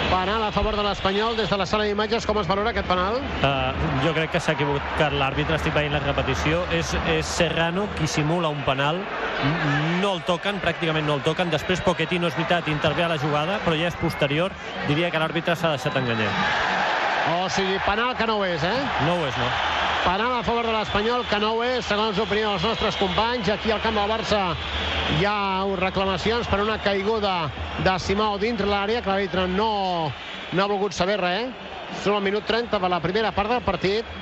Penal a favor de l'Espanyol. Des de la sala d'imatges, com es valora aquest penal? Jo crec que s'ha equivocat l'àrbitre, estic veient la repetició. És Serrano qui simula un penal. No el toquen, pràcticament no el toquen. Després Pochettino, és veritat, intervé a la jugada, però ja és posterior. Diria que l'àrbitre s'ha deixat enganyar. O sigui, penal que no ho és, No ho és, no. Penal a favor de l'Espanyol, que no ho és, segons l'opinió dels nostres companys. Aquí al camp del Barça hi ha reclamacions per una caiguda de Simao dintre l'àrea, que l'àrbitre no ha volgut saber res. Són el minut 30 de la primera part del partit.